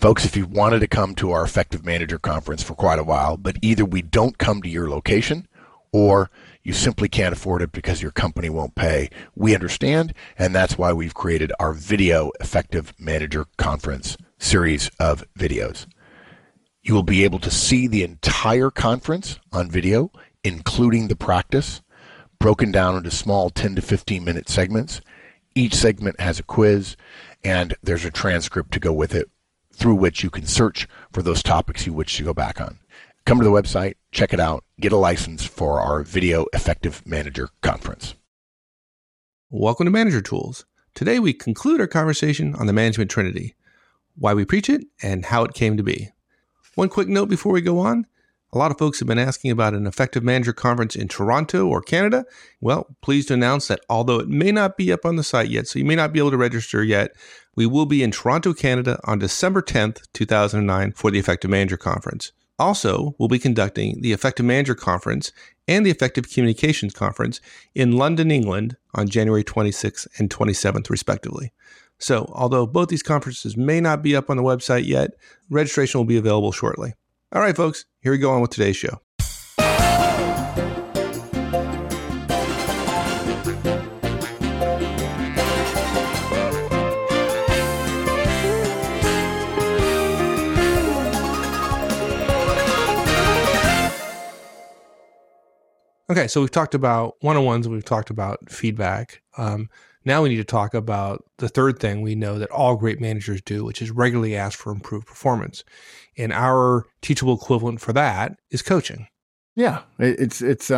Folks, if you wanted to come to our Effective Manager Conference for quite a while, but either we don't come to your location or you simply can't afford it because your company won't pay, we understand, and that's why we've created our Video Effective Manager Conference series of videos. You will be able to see the entire conference on video, including the practice, broken down into small 10 to 15 minute segments. Each segment has a quiz, and there's a transcript to go with it, through which you can search for those topics you wish to go back on. Come to the website, check it out, get a license for our Video Effective Manager Conference. Welcome to Manager Tools. Today we conclude our conversation on the management trinity, why we preach it, and how it came to be. One quick note before we go on. A lot of folks have been asking about an Effective Manager Conference in Toronto or Canada. Well, pleased to announce that although it may not be up on the site yet, so you may not be able to register yet, we will be in Toronto, Canada on December 10th, 2009 for the Effective Manager Conference. Also, we'll be conducting the Effective Manager Conference and the Effective Communications Conference in London, England on January 26th and 27th, respectively. So, although both these conferences may not be up on the website yet, registration will be available shortly. All right, folks, here we go on with today's show. Okay, so we've talked about one-on-ones, we've talked about feedback. Now we need to talk about the third thing we know that all great managers do, which is regularly ask for improved performance. And our teachable equivalent for that is coaching. Yeah, it's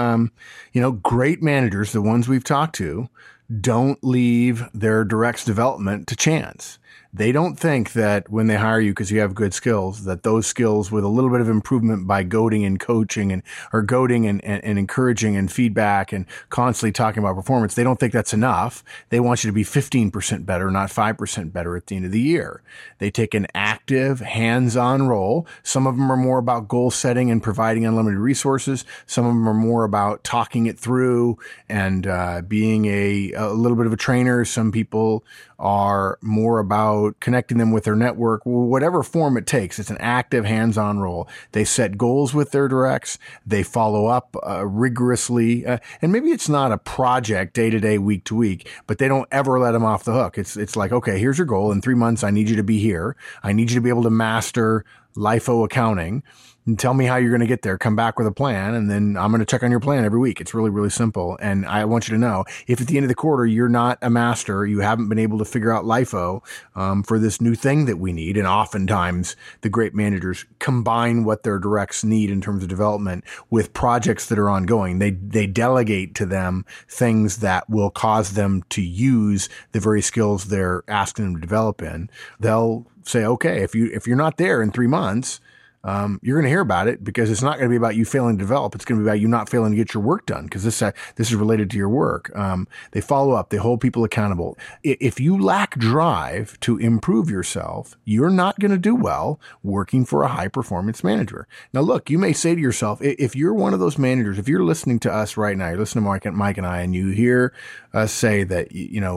great managers, the ones we've talked to, don't leave their directs development to chance. They don't think that when they hire you because you have good skills, that those skills with a little bit of improvement by goading and coaching or goading and encouraging and feedback and constantly talking about performance, they don't think that's enough. They want you to be 15% better, not 5% better at the end of the year. They take an active, hands-on role. Some of them are more about goal setting and providing unlimited resources. Some of them are more about talking it through and being a little bit of a trainer. Some people are more about connecting them with their network, whatever form it takes. It's an active, hands-on role. They set goals with their directs. They follow up rigorously. And maybe it's not a project day to day, week to week, but they don't ever let them off the hook. It's like, okay, here's your goal. In 3 months, I need you to be here. I need you to be able to master LIFO accounting. And tell me how you're going to get there. Come back with a plan, and then I'm going to check on your plan every week. It's really, really simple. And I want you to know, if at the end of the quarter you're not a master, you haven't been able to figure out LIFO for this new thing that we need, and oftentimes the great managers combine what their directs need in terms of development with projects that are ongoing. They delegate to them things that will cause them to use the very skills they're asking them to develop in. They'll say, okay, if you're not there in 3 months, you're going to hear about it, because it's not going to be about you failing to develop. It's going to be about you not failing to get your work done, because this is related to your work. They follow up. They hold people accountable. If you lack drive to improve yourself, you're not going to do well working for a high performance manager. Now, look, you may say to yourself, if you're one of those managers, if you're listening to us right now, you're listening to Mike and I, and you hear us say that,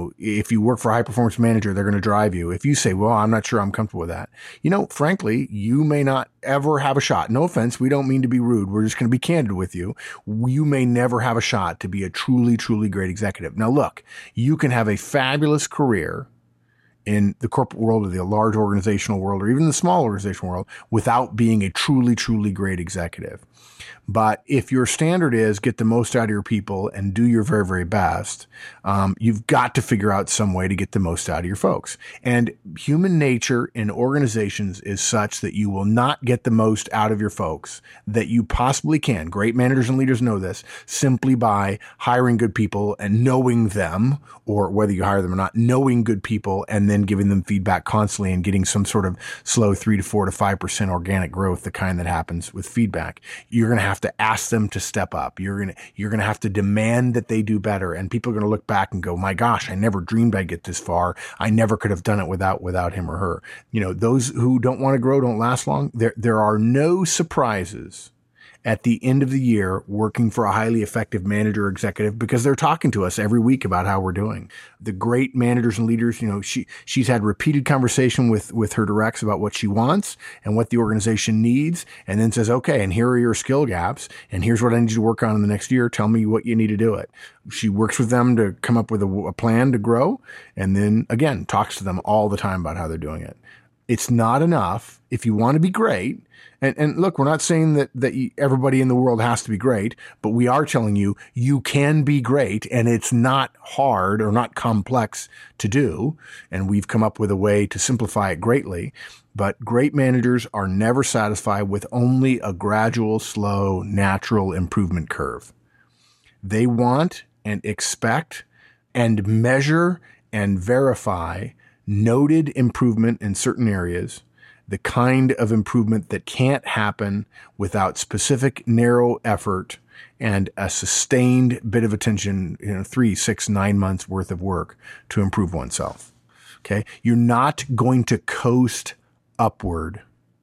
if you work for a high performance manager, they're going to drive you. If you say, well, I'm not sure I'm comfortable with that, frankly, you may not ever have a shot. No offense. We don't mean to be rude. We're just going to be candid with you. You may never have a shot to be a truly, truly great executive. Now, look, you can have a fabulous career in the corporate world or the large organizational world or even the small organizational world without being a truly, truly great executive. But if your standard is get the most out of your people and do your very, very best, you've got to figure out some way to get the most out of your folks. And human nature in organizations is such that you will not get the most out of your folks that you possibly can. Great managers and leaders know this, simply by hiring good people and knowing them, or whether you hire them or not, knowing good people and then giving them feedback constantly and getting some sort of slow 3 to 4 to 5% organic growth, the kind that happens with feedback. You're going to have to ask them to step up. You're going to have to demand that they do better. And people are going to look back and go, my gosh, I never dreamed I'd get this far. I never could have done it without him or her. Those who don't want to grow don't last long. There are no surprises at the end of the year working for a highly effective manager or executive because they're talking to us every week about how we're doing. The great managers and leaders, she's had repeated conversation with her directs about what she wants and what the organization needs, and then says, okay, and here are your skill gaps, and here's what I need you to work on in the next year. Tell me what you need to do it. She works with them to come up with a plan to grow, and then again, talks to them all the time about how they're doing it. It's not enough if you want to be great. And look, we're not saying that everybody in the world has to be great, but we are telling you, you can be great, and it's not hard or not complex to do. And we've come up with a way to simplify it greatly. But great managers are never satisfied with only a gradual, slow, natural improvement curve. They want and expect and measure and verify noted improvement in certain areas, the kind of improvement that can't happen without specific narrow effort and a sustained bit of attention, 3, 6, 9 months worth of work to improve oneself. Okay. You're not going to coast upward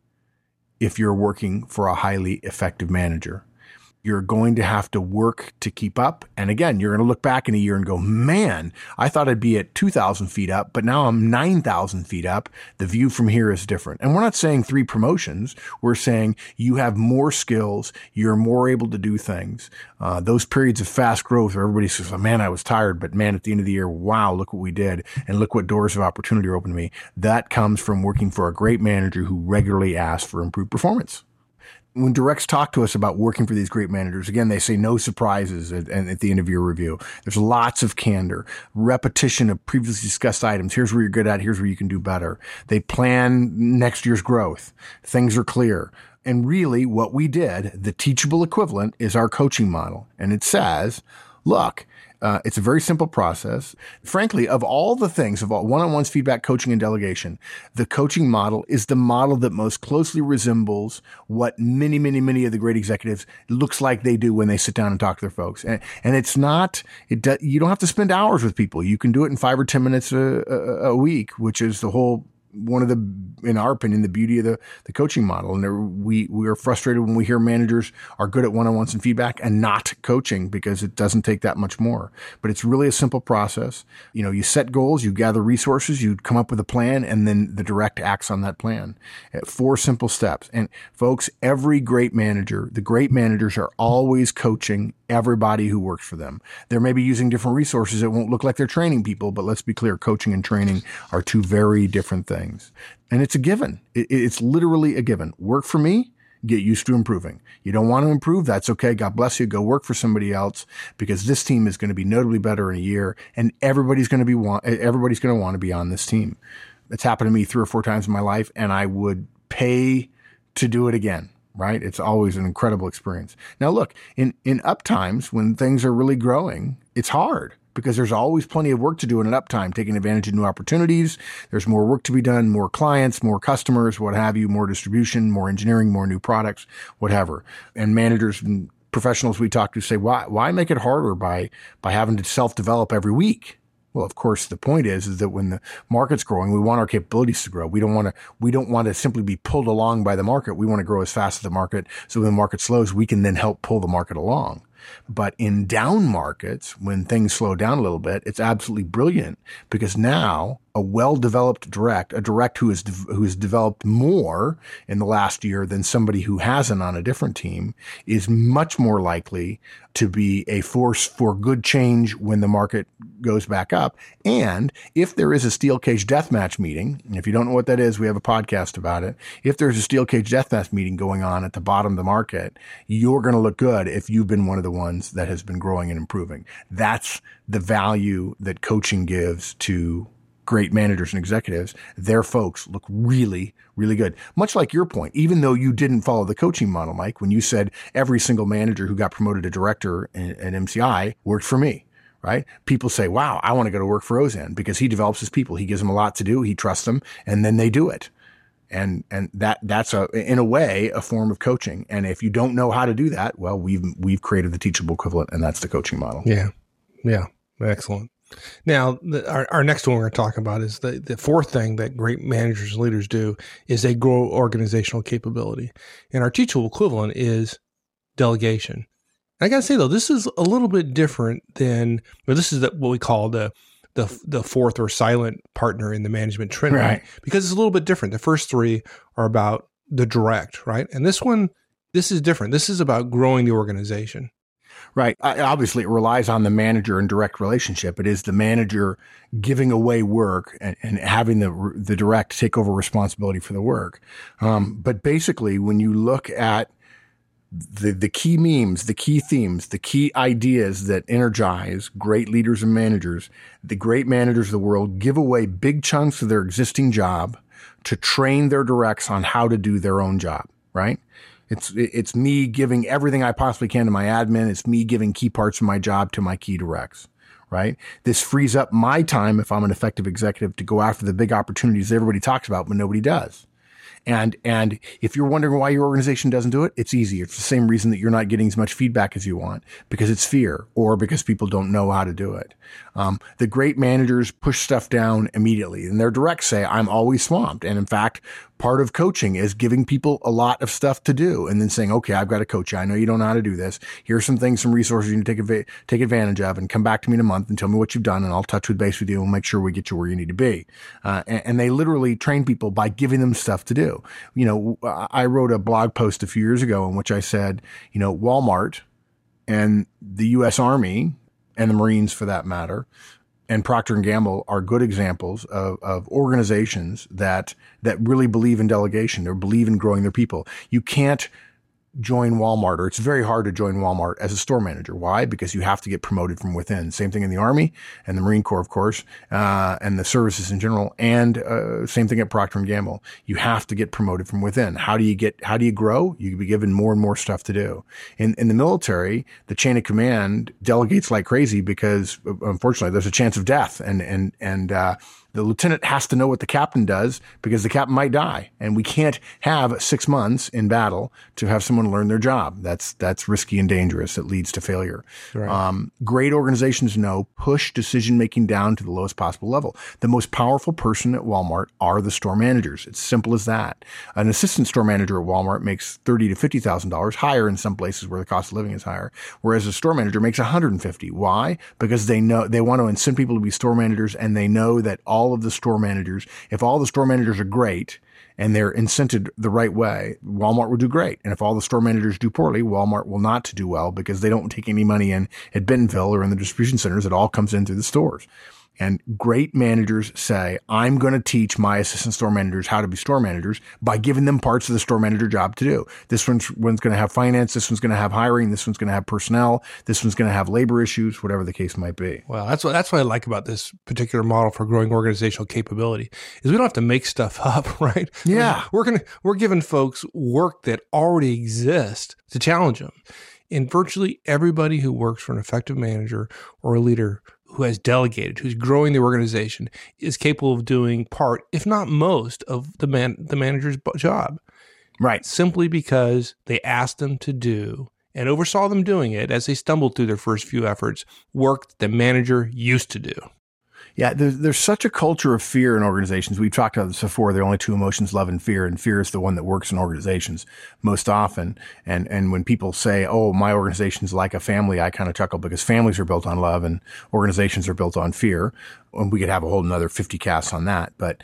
if you're working for a highly effective manager. You're going to have to work to keep up. And again, you're going to look back in a year and go, man, I thought I'd be at 2,000 feet up, but now I'm 9,000 feet up. The view from here is different. And we're not saying 3 promotions. We're saying you have more skills. You're more able to do things. Those periods of fast growth where everybody says, oh, man, I was tired, but man, at the end of the year, wow, look what we did. And look what doors of opportunity are open to me. That comes from working for a great manager who regularly asks for improved performance. When directs talk to us about working for these great managers, again, they say no surprises at the end of your review. There's lots of candor, repetition of previously discussed items. Here's where you're good at. Here's where you can do better. They plan next year's growth. Things are clear. And really what we did, the teachable equivalent, is our coaching model. And it says, look, it's a very simple process. Frankly, of all the things, of all one-on-ones, feedback, coaching, and delegation, the coaching model is the model that most closely resembles what many, many, many of the great executives looks like they do when they sit down and talk to their folks. And it's not, you don't have to spend hours with people. You can do it in 5 or 10 minutes a week, which is one of the, in our opinion, the beauty of the coaching model. And we are frustrated when we hear managers are good at one-on-ones and feedback and not coaching because it doesn't take that much more. But it's really a simple process. You set goals, you gather resources, you come up with a plan, and then the direct acts on that plan. 4 simple steps. And folks, every great manager, the great managers are always coaching everybody who works for them. They're maybe using different resources. It won't look like they're training people, but let's be clear, coaching and training are 2 very different things. And it's a given. It's literally a given. Work for me, get used to improving. You don't want to improve, that's okay. God bless you. Go work for somebody else because this team is going to be notably better in a year, and everybody's going to want to be on this team. It's happened to me 3 or 4 times in my life, and I would pay to do it again. Right? It's always an incredible experience. Now, look, in up times when things are really growing, it's hard because there's always plenty of work to do in an uptime, taking advantage of new opportunities. There's more work to be done, more clients, more customers, what have you, more distribution, more engineering, more new products, whatever. And managers and professionals we talk to say, why make it harder by having to self-develop every week? Well, of course, the point is that when the market's growing, we want our capabilities to grow. We don't want to simply be pulled along by the market. We want to grow as fast as the market. So when the market slows, we can then help pull the market along. But in down markets, when things slow down a little bit, it's absolutely brilliant because now a well-developed direct, a direct who has developed more in the last year than somebody who hasn't on a different team is much more likely to be a force for good change when the market goes back up. And if there is a steel cage deathmatch meeting, and if you don't know what that is, we have a podcast about it. If there's a steel cage deathmatch meeting going on at the bottom of the market, you're going to look good if you've been one of the ones that has been growing and improving. That's the value that coaching gives to great managers and executives. Their folks look really, really good. Much like your point, even though you didn't follow the coaching model, Mike, when you said every single manager who got promoted to director at MCI worked for me, right? People say, wow, I want to go to work for Ozan because he develops his people. He gives them a lot to do. He trusts them, and then they do it. And that's in a way a form of coaching. And if you don't know how to do that, well, we've created the teachable equivalent, and that's the coaching model. Yeah. Excellent. Now, our next one we're going to talk about is the 4th thing that great managers and leaders do is they grow organizational capability. And our teachable equivalent is delegation. I got to say, though, this is a little bit different than, this is what we call the fourth or silent partner in the management trinity, right? Because it's a little bit different. The first three are about the direct, right? And this is different. This is about growing the organization. Right. Obviously, it relies on the manager and direct relationship. It is the manager giving away work and having the direct take over responsibility for the work. But basically, when you look at the key memes, the key themes, the key ideas that energize great leaders and managers, the great managers of the world give away big chunks of their existing job to train their directs on how to do their own job, right? It's me giving everything I possibly can to my admin. It's me giving key parts of my job to my key directs, right? This frees up my time, if I'm an effective executive, to go after the big opportunities everybody talks about, but nobody does. And if you're wondering why your organization doesn't do it, it's easy. It's the same reason that you're not getting as much feedback as you want, because it's fear or because people don't know how to do it. The great managers push stuff down immediately, and their directs say, I'm always swamped. And in fact, part of coaching is giving people a lot of stuff to do and then saying, okay, I've got to coach you. I know you don't know how to do this. Here's some things, some resources you need to take advantage of, and come back to me in a month and tell me what you've done, and I'll touch base with you and make sure we get you where you need to be. And they literally train people by giving them stuff to do. I wrote a blog post a few years ago in which I said, Walmart and the U.S. Army and the Marines, for that matter, and Procter & Gamble are good examples of organizations that really believe in delegation or believe in growing their people. You can't join Walmart, or it's very hard to join Walmart as a store manager. Why? Because you have to get promoted from within. Same thing in the Army and the Marine Corps, of course, and the services in general, and same thing at Procter & Gamble. You have to get promoted from within. How do you grow? You can be given more and more stuff to do. In the military, the chain of command delegates like crazy because, unfortunately, there's a chance of death, and the lieutenant has to know what the captain does because the captain might die. And we can't have 6 months in battle to have someone learn their job. That's risky and dangerous. It leads to failure. Right. Great organizations know push decision-making down to the lowest possible level. The most powerful person at Walmart are the store managers. It's simple as that. An assistant store manager at Walmart makes $30,000 to $50,000, higher in some places where the cost of living is higher, whereas a store manager makes $150,000. Why? Because they know they want to incent people to be store managers, and they know that all of the store managers, if all the store managers are great and they're incented the right way, Walmart will do great. And if all the store managers do poorly, Walmart will not do well because they don't take any money in at Bentonville or in the distribution centers. It all comes in through the stores. And great managers say, I'm going to teach my assistant store managers how to be store managers by giving them parts of the store manager job to do. This one's going to have finance. This one's going to have hiring. This one's going to have personnel. This one's going to have labor issues, whatever the case might be. Well, that's what I like about this particular model for growing organizational capability is we don't have to make stuff up, right? Yeah. We're giving folks work that already exists to challenge them. And virtually everybody who works for an effective manager or a leader who has delegated, who's growing the organization, is capable of doing part, if not most, of the manager's job. Right. Simply because they asked them to do and oversaw them doing it as they stumbled through their first few efforts, work that the manager used to do. Yeah, there's such a culture of fear in organizations. We've talked about this before. There are only two emotions, love and fear is the one that works in organizations most often. And when people say, oh, my organization's like a family, I kind of chuckle because families are built on love and organizations are built on fear. And we could have a whole another 50 casts on that. But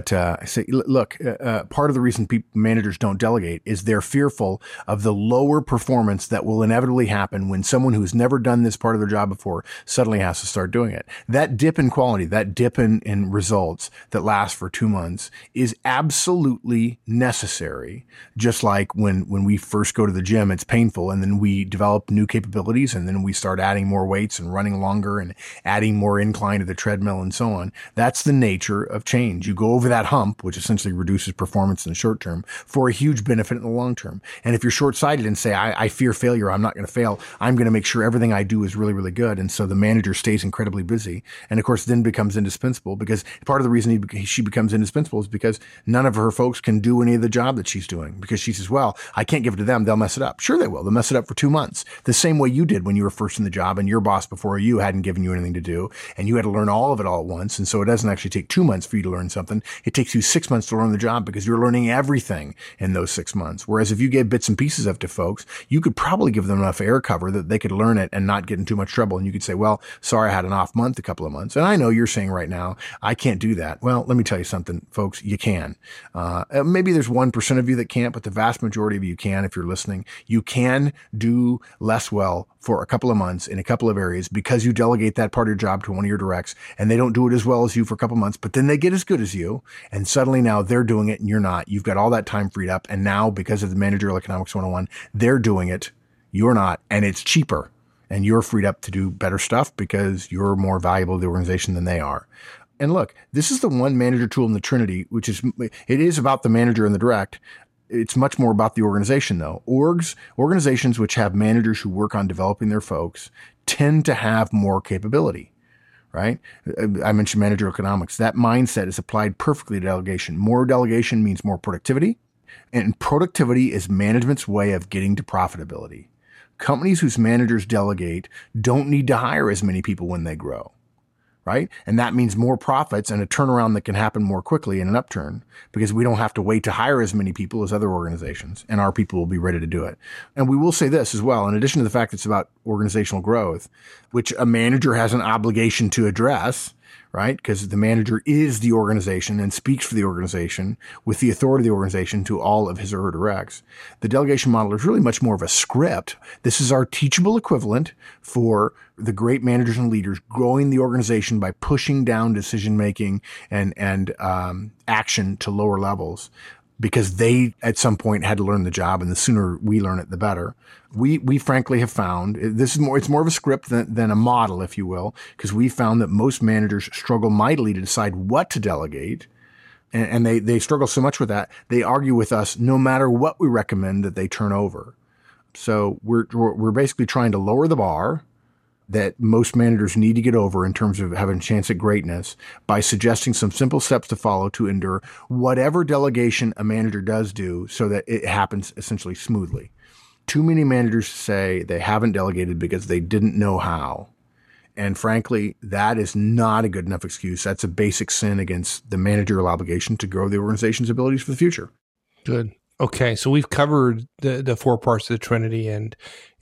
I say, look, part of the reason managers don't delegate is they're fearful of the lower performance that will inevitably happen when someone who's never done this part of their job before suddenly has to start doing it. That dip in quality, that dip in results that lasts for 2 months is absolutely necessary. Just like when we first go to the gym, it's painful, and then we develop new capabilities, and then we start adding more weights and running longer and adding more incline to the treadmill and so on. That's the nature of change. You go over that hump, which essentially reduces performance in the short term, for a huge benefit in the long term. And if you're short-sighted and say, I fear failure, I'm not going to fail, I'm going to make sure everything I do is really, really good. And so the manager stays incredibly busy. And of course, then becomes indispensable, because part of the reason she becomes indispensable is because none of her folks can do any of the job that she's doing, because she says, well, I can't give it to them. They'll mess it up. Sure, they will. They'll mess it up for 2 months. The same way you did when you were first in the job and your boss before you hadn't given you anything to do, and you had to learn all of it all at once. And so it doesn't actually take 2 months for you to learn something. It takes you 6 months to learn the job because you're learning everything in those 6 months. Whereas if you gave bits and pieces of to folks, you could probably give them enough air cover that they could learn it and not get in too much trouble. And you could say, well, sorry, I had an off month, a couple of months. And I know you're saying right now, I can't do that. Well, let me tell you something, folks, you can. Maybe there's 1% of you that can't, but the vast majority of you can if you're listening. You can do less well for a couple of months in a couple of areas because you delegate that part of your job to one of your directs and they don't do it as well as you for a couple of months, but then they get as good as you. And suddenly now they're doing it and you're not. You've got all that time freed up. And now because of the Managerial Economics 101, they're doing it. You're not. And it's cheaper and you're freed up to do better stuff because you're more valuable to the organization than they are. And look, this is the one manager tool in the Trinity, which is, it is about the manager and the direct. It's much more about the organization though. Organizations which have managers who work on developing their folks tend to have more capability, right? I mentioned managerial economics. That mindset is applied perfectly to delegation. More delegation means more productivity, and productivity is management's way of getting to profitability. Companies whose managers delegate don't need to hire as many people when they grow. Right? And that means more profits and a turnaround that can happen more quickly in an upturn because we don't have to wait to hire as many people as other organizations and our people will be ready to do it. And we will say this as well, in addition to the fact that it's about organizational growth, which a manager has an obligation to address, right? Because the manager is the organization and speaks for the organization with the authority of the organization to all of his or her directs. The delegation model is really much more of a script. This is our teachable equivalent for the great managers and leaders growing the organization by pushing down decision-making and action to lower levels because they at some point had to learn the job, and the sooner we learn it, the better. We frankly have found it's more of a script than a model, if you will, because we found that most managers struggle mightily to decide what to delegate. And they struggle so much with that. They argue with us no matter what we recommend that they turn over. So we're basically trying to lower the bar that most managers need to get over in terms of having a chance at greatness by suggesting some simple steps to follow to endure whatever delegation a manager does do so that it happens essentially smoothly. Too many managers say they haven't delegated because they didn't know how. And frankly, that is not a good enough excuse. That's a basic sin against the managerial obligation to grow the organization's abilities for the future. Good. Okay. So we've covered the 4 parts of the Trinity and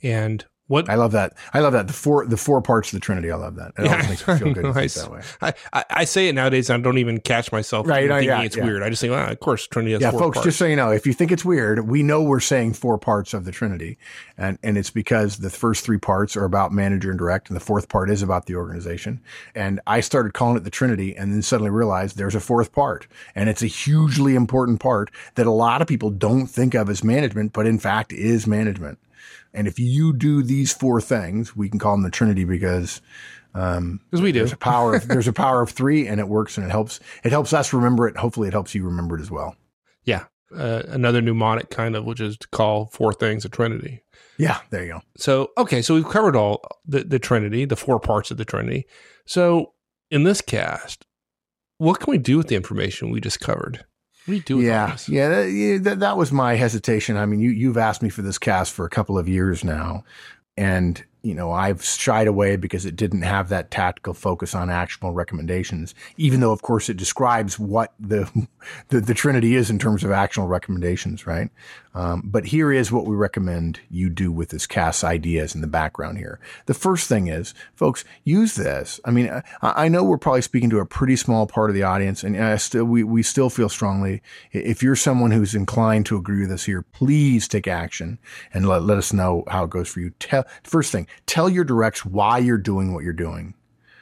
what I love that. The four parts of the Trinity. I love that. It always makes me feel good to think that way. I say it nowadays and I don't even catch myself thinking it's weird. I just think, of course, Trinity has 4 folks, parts. just so you know, if you think it's weird, we know we're saying 4 parts of the Trinity. And it's because the first 3 parts are about manager and direct, and the 4th part is about the organization. And I started calling it the Trinity and then suddenly realized there's a 4th part. And it's a hugely important part that a lot of people don't think of as management, but in fact is management. And if you do these 4 things, we can call them the Trinity because we do. There's a power of 3, and it works, and it helps us remember it. Hopefully, it helps you remember it as well. Yeah, another mnemonic kind of, which is to call 4 things a Trinity. Yeah, there you go. So so we've covered all the Trinity, the 4 parts of the Trinity. So in this cast, what can we do with the information we just covered? What do you do with all this? Yeah, that was my hesitation. I mean, you've asked me for this cast for a couple of years now, and I've shied away because it didn't have that tactical focus on actionable recommendations, even though, of course, it describes what the Trinity is in terms of actionable recommendations, right? But here is what we recommend you do with this cast ideas in the background here. The first thing is, folks, use this. I mean, I know we're probably speaking to a pretty small part of the audience, and we still feel strongly, if you're someone who's inclined to agree with us here, please take action and let us know how it goes for you. First thing, tell your directs why you're doing what you're doing.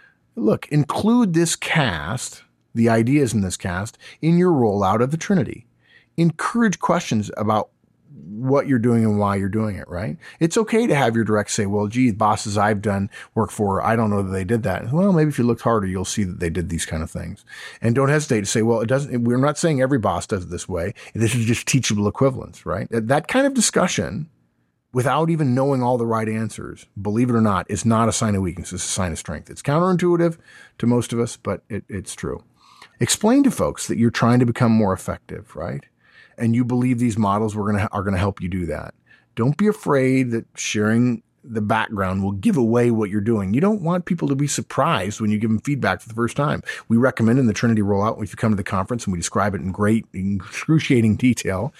Look, include this cast, the ideas in this cast, in your rollout of the Trinity. Encourage questions about what you're doing and why you're doing it, right? It's okay to have your directs say, well, gee, bosses I've done work for, I don't know that they did that. Well, maybe if you looked harder, you'll see that they did these kind of things. And don't hesitate to say, well, we're not saying every boss does it this way. This is just teachable equivalence, right? That kind of discussion, without even knowing all the right answers, believe it or not, is not a sign of weakness. It's a sign of strength. It's counterintuitive to most of us, but it's true. Explain to folks that you're trying to become more effective, right? And you believe these models are going to help you do that. Don't be afraid that sharing the background will give away what you're doing. You don't want people to be surprised when you give them feedback for the first time. We recommend in the Trinity rollout, if you come to the conference and we describe it in great, excruciating detail,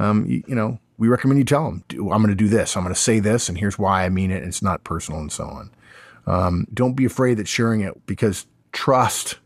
we recommend you tell them, I'm going to do this. I'm going to say this, and here's why I mean it. And it's not personal and so on. Don't be afraid that sharing it, because trust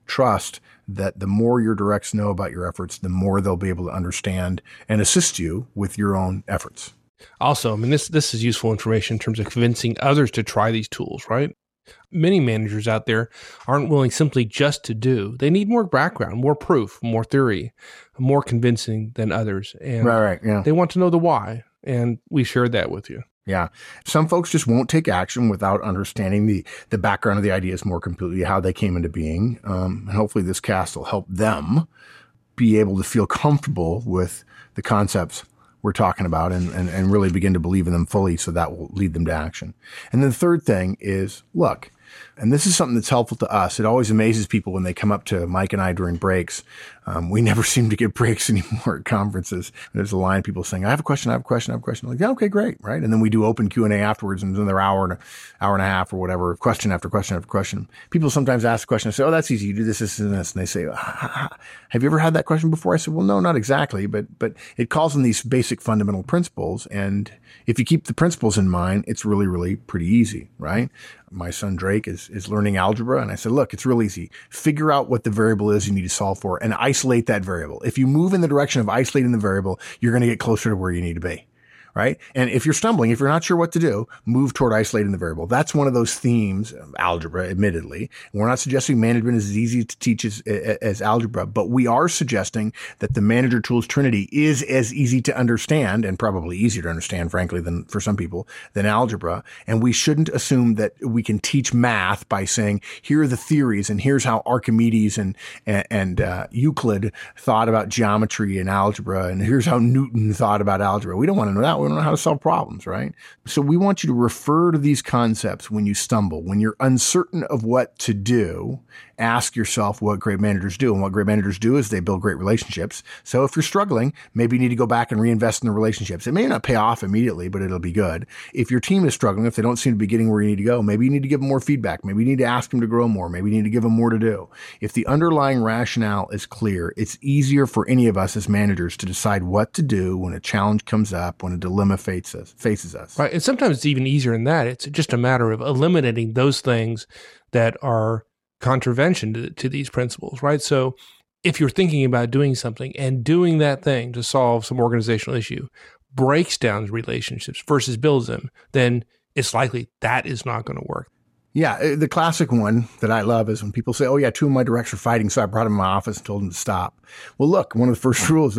that the more your directs know about your efforts, the more they'll be able to understand and assist you with your own efforts. Also, I mean, this is useful information in terms of convincing others to try these tools, right? Many managers out there aren't willing simply just to do. They need more background, more proof, more theory, more convincing than others. And They want to know the why. And we shared that with you. Yeah. Some folks just won't take action without understanding the background of the ideas more completely, how they came into being. And hopefully this cast will help them be able to feel comfortable with the concepts we're talking about and really begin to believe in them fully, so that will lead them to action. And then the third thing is, look, and this is something that's helpful to us. It always amazes people when they come up to Mike and I during breaks. We never seem to get breaks anymore at conferences. There's a line of people saying, I have a question. I'm like, yeah, okay, great. Right. And then we do open Q&A afterwards, and another hour and a half or whatever, question after question after question. People sometimes ask a question and say, oh, that's easy. You do this, this, and this. And they say, have you ever had that question before? I said, well, no, not exactly. But it calls on these basic fundamental principles. And if you keep the principles in mind, it's really, really pretty easy, right? My son Drake is learning algebra. And I said, look, it's real easy. Figure out what the variable is you need to solve for and isolate that variable. If you move in the direction of isolating the variable, you're going to get closer to where you need to be. Right. And if you're stumbling, if you're not sure what to do, move toward isolating the variable. That's one of those themes of algebra, admittedly. We're not suggesting management is as easy to teach as algebra, but we are suggesting that the manager tools trinity is as easy to understand, and probably easier to understand, frankly, than for some people, than algebra. And we shouldn't assume that we can teach math by saying, here are the theories and here's how Archimedes and Euclid thought about geometry and algebra, and here's how Newton thought about algebra. We don't want to know that. We don't know how to solve problems, right? So we want you to refer to these concepts when you stumble. When you're uncertain of what to do, ask yourself what great managers do. And what great managers do is they build great relationships. So if you're struggling, maybe you need to go back and reinvest in the relationships. It may not pay off immediately, but it'll be good. If your team is struggling, if they don't seem to be getting where you need to go, maybe you need to give them more feedback. Maybe you need to ask them to grow more. Maybe you need to give them more to do. If the underlying rationale is clear, it's easier for any of us as managers to decide what to do when a challenge comes up, when a dilemma faces us. Right. And sometimes it's even easier than that. It's just a matter of eliminating those things that are contravention to these principles, right? So if you're thinking about doing something and doing that thing to solve some organizational issue breaks down relationships versus builds them, then it's likely that is not going to work. Yeah, the classic one that I love is when people say, oh yeah, two of my directs are fighting, so I brought them in my office and told them to stop. Well, look, one of the first rules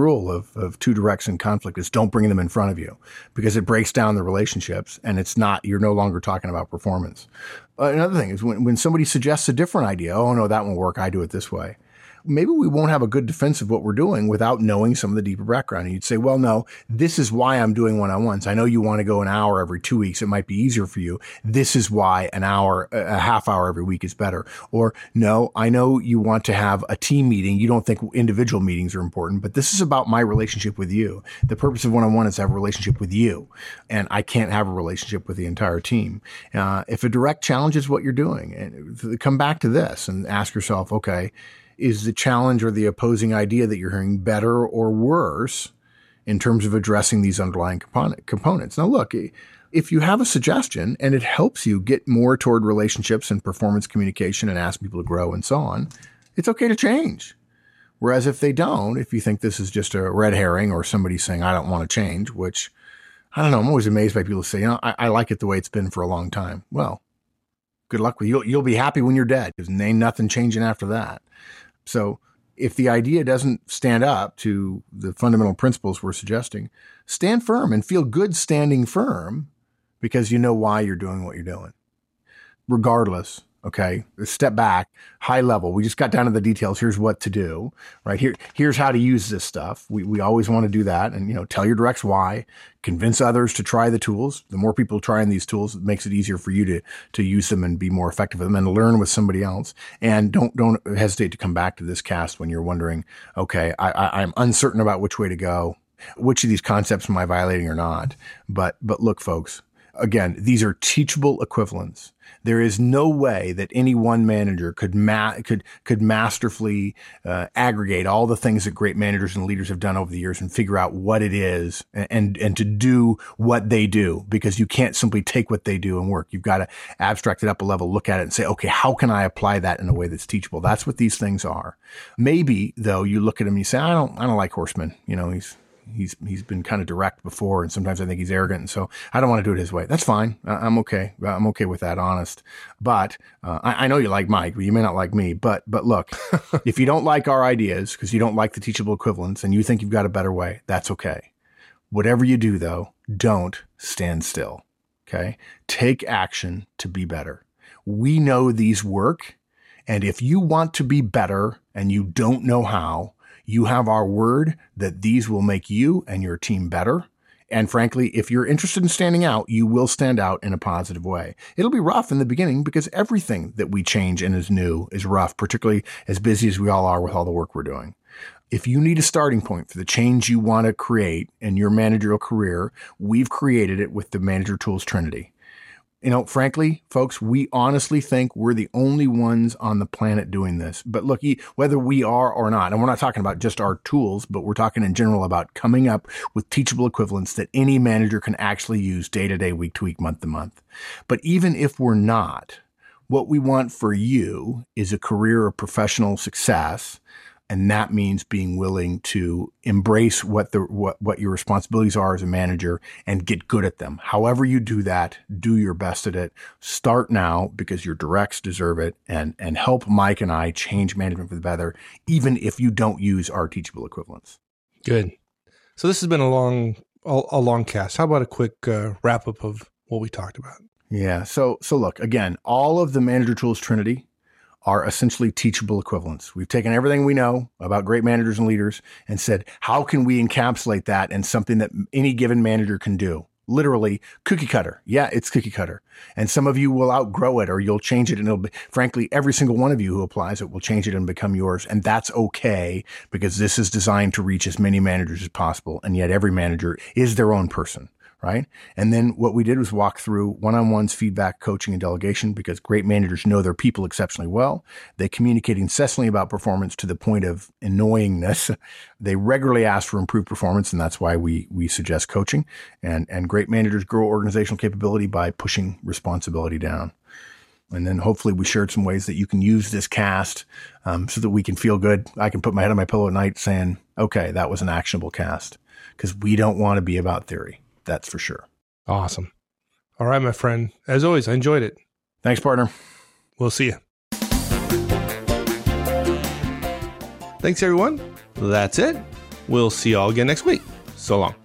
of two directs in conflict is don't bring them in front of you, because it breaks down the relationships and you're no longer talking about performance. Another thing is when somebody suggests a different idea, oh no, that won't work, I do it this way. Maybe we won't have a good defense of what we're doing without knowing some of the deeper background. And you'd say, well, no, this is why I'm doing one-on-ones. I know you want to go an hour every 2 weeks. It might be easier for you. This is why a half hour every week is better. Or no, I know you want to have a team meeting. You don't think individual meetings are important, but this is about my relationship with you. The purpose of one-on-one is to have a relationship with you. And I can't have a relationship with the entire team. If a direct challenges what you're doing, and come back to this and ask yourself, okay, is the challenge or the opposing idea that you're hearing better or worse in terms of addressing these underlying components? Now, look, if you have a suggestion and it helps you get more toward relationships and performance communication and ask people to grow and so on, it's okay to change. Whereas if they don't, if you think this is just a red herring or somebody saying, I don't want to change, which I don't know, I'm always amazed by people who say, I like it the way it's been for a long time. Well, good luck with you. You'll be happy when you're dead, because ain't nothing changing after that. So if the idea doesn't stand up to the fundamental principles we're suggesting, stand firm and feel good standing firm, because you know why you're doing what you're doing. Regardless, okay, step back, high level. We just got down to the details. Here's what to do, right? Here's how to use this stuff. We always want to do that. And, tell your directs why, convince others to try the tools. The more people trying these tools, it makes it easier for you to use them and be more effective with them and learn with somebody else. And don't hesitate to come back to this cast when you're wondering, okay, I'm uncertain about which way to go. Which of these concepts am I violating or not? But look, folks, Again, these are teachable equivalents. There is no way that any one manager could masterfully aggregate all the things that great managers and leaders have done over the years and figure out what it is and to do what they do, because you can't simply take what they do and work. You've got to abstract it up a level, look at it and say, okay, how can I apply that in a way that's teachable? That's what these things are. Maybe though, you look at him and you say, I don't like Horstman. He's been kind of direct before, and sometimes I think he's arrogant, and so I don't want to do it his way. That's fine. I'm okay. I'm okay with that, honest. But I know you like Mike, but you may not like me. But look, if you don't like our ideas because you don't like the teachable equivalents and you think you've got a better way, that's okay. Whatever you do, though, don't stand still. Okay? Take action to be better. We know these work, and if you want to be better and you don't know how, you have our word that these will make you and your team better. And frankly, if you're interested in standing out, you will stand out in a positive way. It'll be rough in the beginning because everything that we change and is new is rough, particularly as busy as we all are with all the work we're doing. If you need a starting point for the change you want to create in your managerial career, we've created it with the Manager Tools Trinity. Frankly, folks, we honestly think we're the only ones on the planet doing this. But look, whether we are or not, and we're not talking about just our tools, but we're talking in general about coming up with teachable equivalents that any manager can actually use day to day, week to week, month to month. But even if we're not, what we want for you is a career of professional success. And that means being willing to embrace what your responsibilities are as a manager and get good at them. However you do that, do your best at it. Start now because your directs deserve it, and help Mike and I change management for the better, even if you don't use our teachable equivalents. Good. So this has been a long cast. How about a quick wrap up of what we talked about? Yeah. So look, again, all of the Manager Tools Trinity are essentially teachable equivalents. We've taken everything we know about great managers and leaders and said, how can we encapsulate that in something that any given manager can do? Literally cookie cutter. Yeah, it's cookie cutter. And some of you will outgrow it or you'll change it, and it'll be, frankly, every single one of you who applies it will change it and become yours. And that's okay, because this is designed to reach as many managers as possible. And yet every manager is their own person. Right? And then what we did was walk through one-on-ones, feedback, coaching, and delegation, because great managers know their people exceptionally well. They communicate incessantly about performance to the point of annoyingness. They regularly ask for improved performance, and that's why we suggest coaching. And great managers grow organizational capability by pushing responsibility down. And then hopefully we shared some ways that you can use this cast so that we can feel good. I can put my head on my pillow at night saying, okay, that was an actionable cast, because we don't want to be about theory. That's for sure. Awesome. All right, my friend. As always, I enjoyed it. Thanks, partner. We'll see you. Thanks, everyone. That's it. We'll see you all again next week. So long.